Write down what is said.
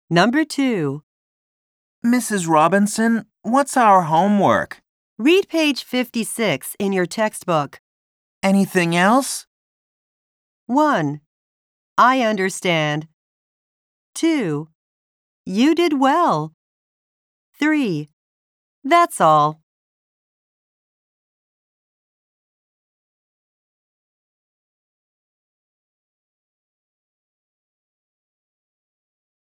Number 2. Mrs. Robinson, what's our homework? Read page 56 in your textbook. Anything else? 1. I understand. 2. You did well. 3. That's all.